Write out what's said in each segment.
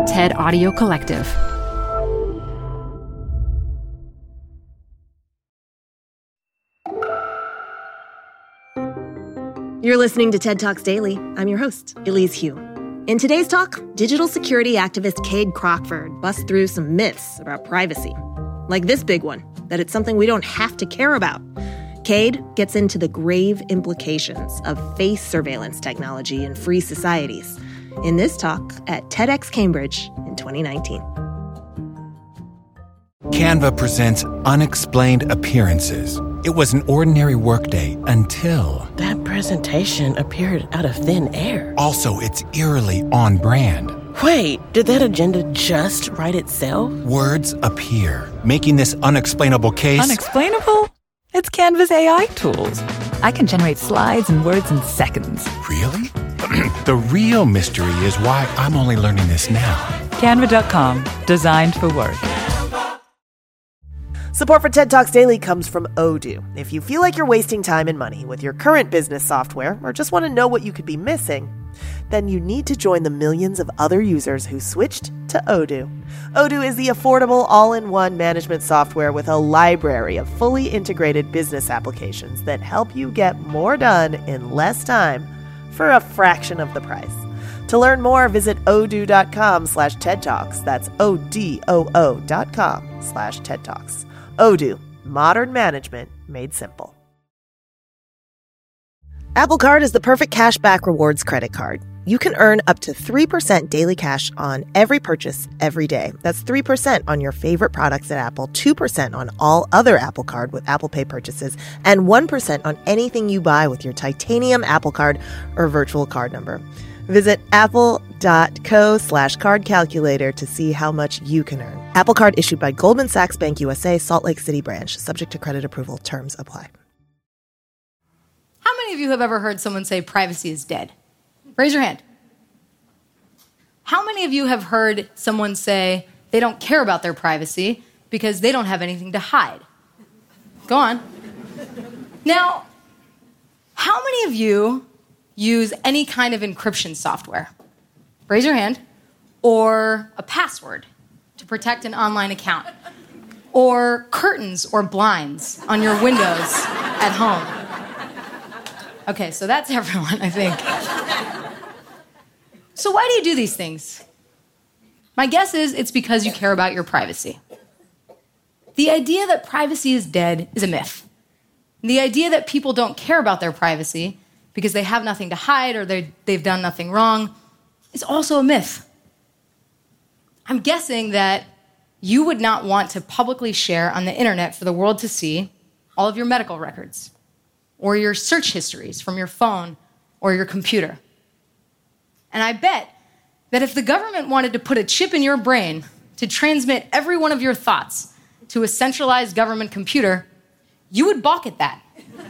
TED Audio Collective. You're listening to TED Talks Daily. I'm your host, Elise Hu. In today's talk, digital security activist Cade Crockford busts through some myths about privacy. Like this big one, that it's something we don't have to care about. Cade gets into the grave implications of face surveillance technology in free societies in this talk at TEDx Cambridge in 2019. Canva presents Unexplained Appearances. It was an ordinary workday until... that presentation appeared out of thin air. Also, it's eerily on brand. Wait, did that agenda just write itself? Words appear, making this unexplainable case... Unexplainable? It's Canva's AI tools. I can generate slides and words in seconds. Really? The real mystery is why I'm only learning this now. Canva.com, designed for work. Support for TED Talks Daily comes from Odoo. If you feel like you're wasting time and money with your current business software or just want to know what you could be missing, then you need to join the millions of other users who switched to Odoo. Odoo is the affordable all-in-one management software with a library of fully integrated business applications that help you get more done in less time for a fraction of the price. To learn more, visit odoo.com/TED Talks. That's ODOO.com/TED Talks. Odoo, modern management made simple. Apple Card is the perfect cashback rewards credit card. You can earn up to 3% daily cash on every purchase every day. That's 3% on your favorite products at Apple, 2% on all other Apple Card with Apple Pay purchases, and 1% on anything you buy with your titanium Apple Card or virtual card number. Visit apple.co/card calculator to see how much you can earn. Apple Card issued by Goldman Sachs Bank USA, Salt Lake City branch. Subject to credit approval. Terms apply. How many of you have ever heard someone say privacy is dead? Raise your hand. How many of you have heard someone say they don't care about their privacy because they don't have anything to hide? Go on. Now, how many of you use any kind of encryption software? Raise your hand. Or a password to protect an online account. Or curtains or blinds on your windows at home. Okay, so that's everyone, I think. So why do you do these things? My guess is it's because you care about your privacy. The idea that privacy is dead is a myth. The idea that people don't care about their privacy because they have nothing to hide or they've done nothing wrong is also a myth. I'm guessing that you would not want to publicly share on the internet for the world to see all of your medical records or your search histories from your phone or your computer. And I bet that if the government wanted to put a chip in your brain to transmit every one of your thoughts to a centralized government computer, you would balk at that.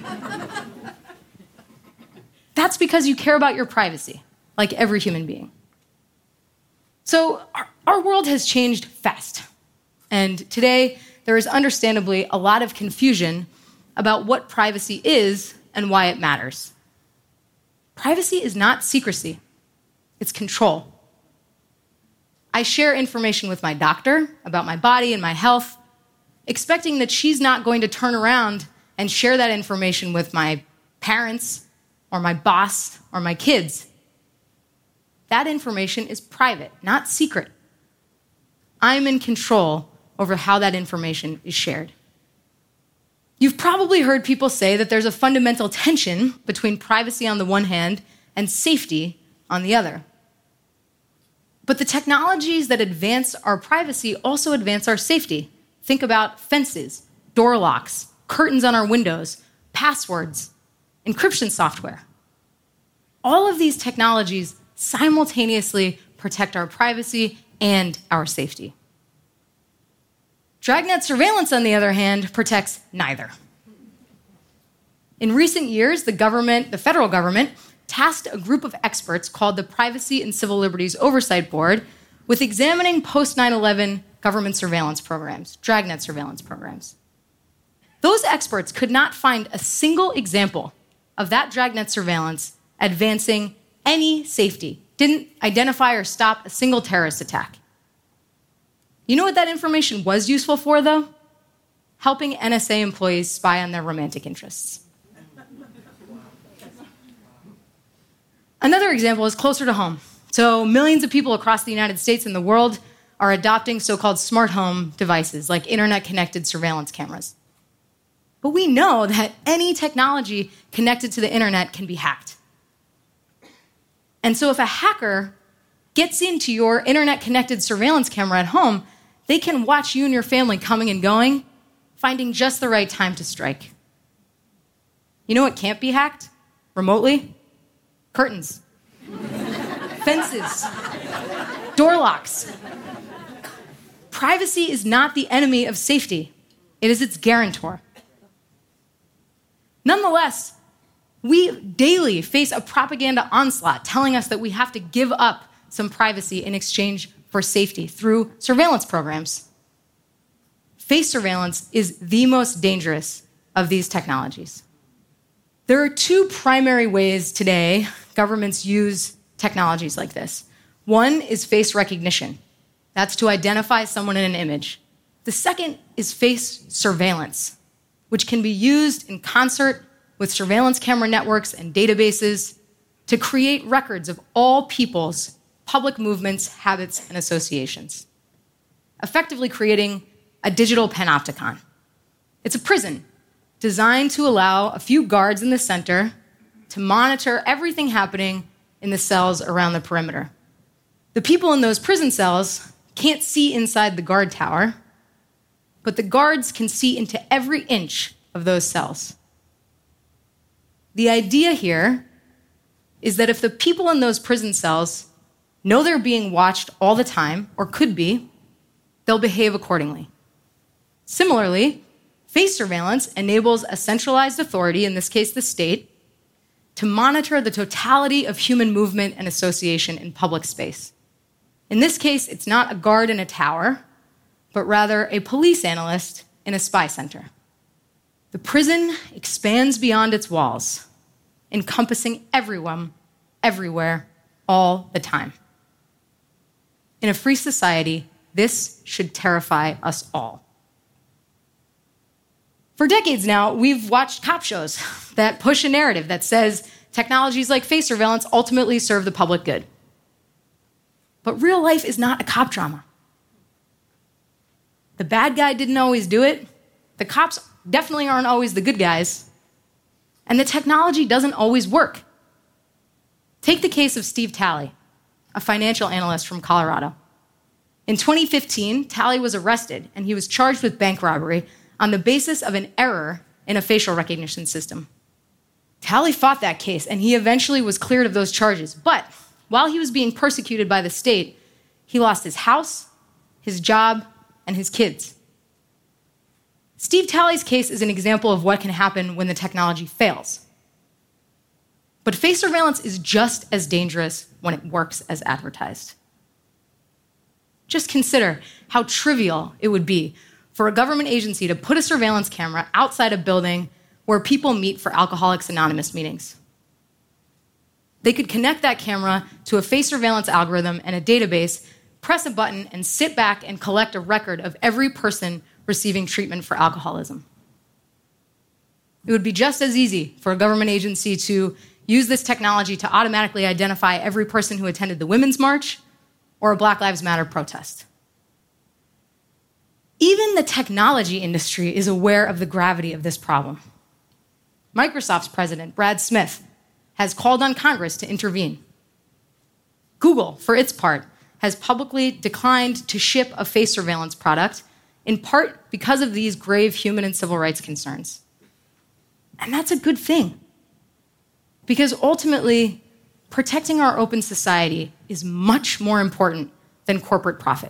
That's because you care about your privacy, like every human being. So our world has changed fast. And today, there is understandably a lot of confusion about what privacy is and why it matters. Privacy is not secrecy. It's control. I share information with my doctor about my body and my health, expecting that she's not going to turn around and share that information with my parents or my boss or my kids. That information is private, not secret. I'm in control over how that information is shared. You've probably heard people say that there's a fundamental tension between privacy on the one hand and safety on the other. But the technologies that advance our privacy also advance our safety. Think about fences, door locks, curtains on our windows, passwords, encryption software. All of these technologies simultaneously protect our privacy and our safety. Dragnet surveillance, on the other hand, protects neither. In recent years, the federal government, tasked a group of experts called the Privacy and Civil Liberties Oversight Board with examining post-9/11 government surveillance programs, Dragnet surveillance programs. Those experts could not find a single example of that Dragnet surveillance advancing any safety, didn't identify or stop a single terrorist attack. You know what that information was useful for, though? Helping NSA employees spy on their romantic interests. Another example is closer to home. So millions of people across the United States and the world are adopting so-called smart home devices like internet-connected surveillance cameras. But we know that any technology connected to the internet can be hacked. And so if a hacker gets into your internet-connected surveillance camera at home, they can watch you and your family coming and going, finding just the right time to strike. You know what can't be hacked remotely? Curtains, fences, door locks. Privacy is not the enemy of safety. It is its guarantor. Nonetheless, we daily face a propaganda onslaught telling us that we have to give up some privacy in exchange for safety through surveillance programs. Face surveillance is the most dangerous of these technologies. There are two primary ways today governments use technologies like this. One is face recognition. That's to identify someone in an image. The second is face surveillance, which can be used in concert with surveillance camera networks and databases to create records of all people's public movements, habits, and associations, effectively creating a digital panopticon. It's a prison designed to allow a few guards in the center to monitor everything happening in the cells around the perimeter. The people in those prison cells can't see inside the guard tower, but the guards can see into every inch of those cells. The idea here is that if the people in those prison cells know they're being watched all the time, or could be, they'll behave accordingly. Similarly, face surveillance enables a centralized authority, in this case the state, to monitor the totality of human movement and association in public space. In this case, it's not a guard in a tower, but rather a police analyst in a spy center. The prison expands beyond its walls, encompassing everyone, everywhere, all the time. In a free society, this should terrify us all. For decades now, we've watched cop shows that push a narrative that says technologies like face surveillance ultimately serve the public good. But real life is not a cop drama. The bad guy didn't always do it. The cops definitely aren't always the good guys. And the technology doesn't always work. Take the case of Steve Talley, a financial analyst from Colorado. In 2015, Talley was arrested and he was charged with bank robbery on the basis of an error in a facial recognition system. Talley fought that case and he eventually was cleared of those charges. But while he was being persecuted by the state, he lost his house, his job, and his kids. Steve Talley's case is an example of what can happen when the technology fails. But face surveillance is just as dangerous when it works as advertised. Just consider how trivial it would be for a government agency to put a surveillance camera outside a building where people meet for Alcoholics Anonymous meetings. They could connect that camera to a face surveillance algorithm and a database, press a button, and sit back and collect a record of every person receiving treatment for alcoholism. It would be just as easy for a government agency to use this technology to automatically identify every person who attended the Women's March or a Black Lives Matter protest. Even the technology industry is aware of the gravity of this problem. Microsoft's president, Brad Smith, has called on Congress to intervene. Google, for its part, has publicly declined to ship a face surveillance product, in part because of these grave human and civil rights concerns. And that's a good thing, because ultimately, protecting our open society is much more important than corporate profit.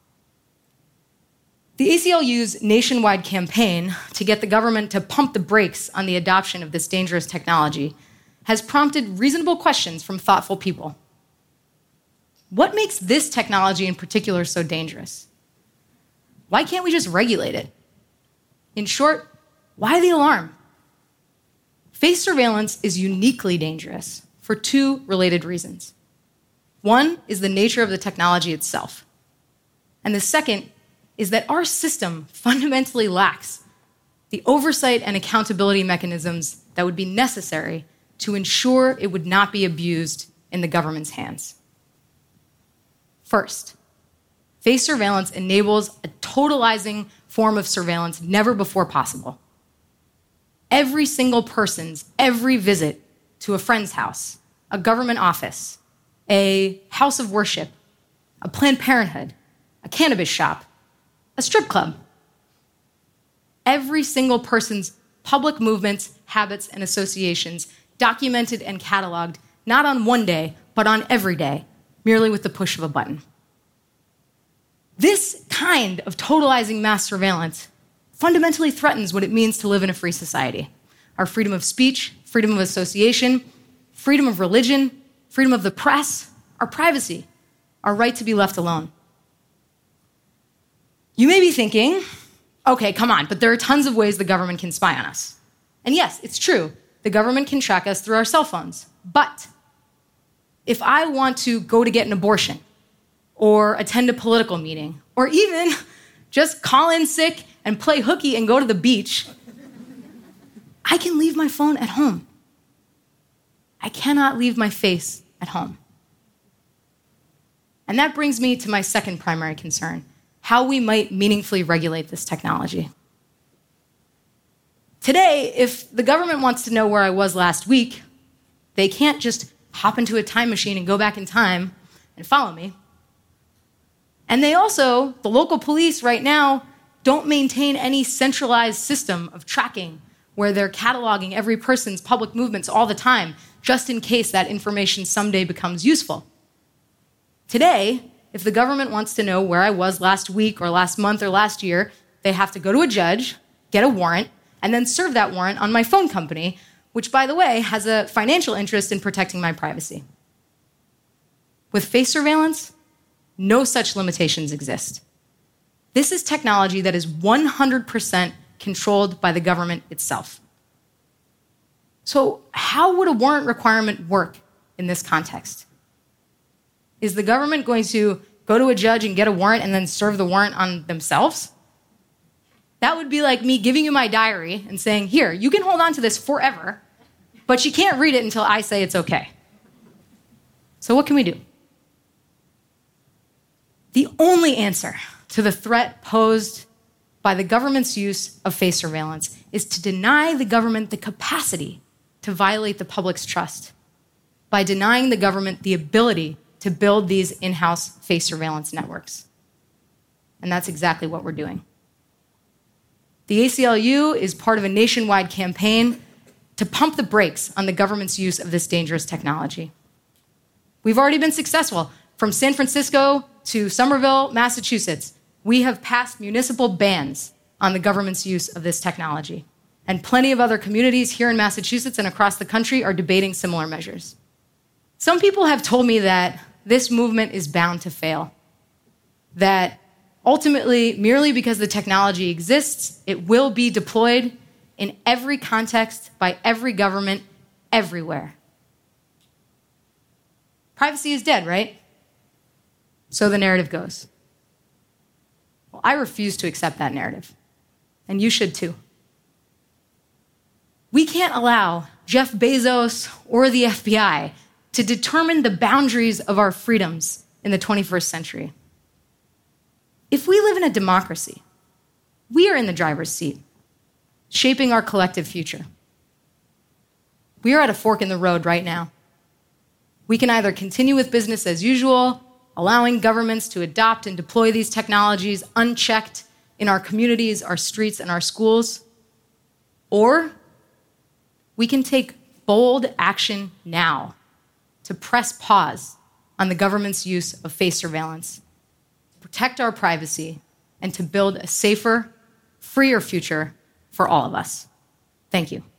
The ACLU's nationwide campaign to get the government to pump the brakes on the adoption of this dangerous technology has prompted reasonable questions from thoughtful people. What makes this technology in particular so dangerous? Why can't we just regulate it? In short, why the alarm? Face surveillance is uniquely dangerous for two related reasons. One is the nature of the technology itself, and the second is that our system fundamentally lacks the oversight and accountability mechanisms that would be necessary to ensure it would not be abused in the government's hands. First, face surveillance enables a totalizing form of surveillance never before possible. Every single person's every visit to a friend's house, a government office, a house of worship, a Planned Parenthood, a cannabis shop, a strip club. Every single person's public movements, habits, and associations documented and cataloged, not on one day, but on every day, merely with the push of a button. This kind of totalizing mass surveillance fundamentally threatens what it means to live in a free society. Our freedom of speech, freedom of association, freedom of religion, freedom of the press, our privacy, our right to be left alone. You may be thinking, okay, come on, but there are tons of ways the government can spy on us. And yes, it's true, the government can track us through our cell phones. But if I want to go to get an abortion, or attend a political meeting, or even just call in sick and play hooky and go to the beach, I can leave my phone at home. I cannot leave my face at home. And that brings me to my second primary concern, how we might meaningfully regulate this technology. Today, if the government wants to know where I was last week, they can't just hop into a time machine and go back in time and follow me. And they also, the local police right now, don't maintain any centralized system of tracking where they're cataloging every person's public movements all the time, just in case that information someday becomes useful. Today, if the government wants to know where I was last week or last month or last year, they have to go to a judge, get a warrant, and then serve that warrant on my phone company, which, by the way, has a financial interest in protecting my privacy. With face surveillance, no such limitations exist. This is technology that is 100% controlled by the government itself. So how would a warrant requirement work in this context? Is the government going to go to a judge and get a warrant and then serve the warrant on themselves? That would be like me giving you my diary and saying, here, you can hold on to this forever, but you can't read it until I say it's okay. So what can we do? The only answer to the threat posed by the government's use of face surveillance is to deny the government the capacity to violate the public's trust by denying the government the ability to build these in-house face surveillance networks. And that's exactly what we're doing. The ACLU is part of a nationwide campaign to pump the brakes on the government's use of this dangerous technology. We've already been successful. From San Francisco to Somerville, Massachusetts, we have passed municipal bans on the government's use of this technology. And plenty of other communities here in Massachusetts and across the country are debating similar measures. Some people have told me that this movement is bound to fail, that ultimately, merely because the technology exists, it will be deployed in every context by every government everywhere. Privacy is dead, right? So the narrative goes. Well, I refuse to accept that narrative, and you should too. We can't allow Jeff Bezos or the FBI to determine the boundaries of our freedoms in the 21st century. If we live in a democracy, we are in the driver's seat, shaping our collective future. We are at a fork in the road right now. We can either continue with business as usual, allowing governments to adopt and deploy these technologies unchecked in our communities, our streets, and our schools, or we can take bold action now to press pause on the government's use of face surveillance, to protect our privacy, and to build a safer, freer future for all of us. Thank you.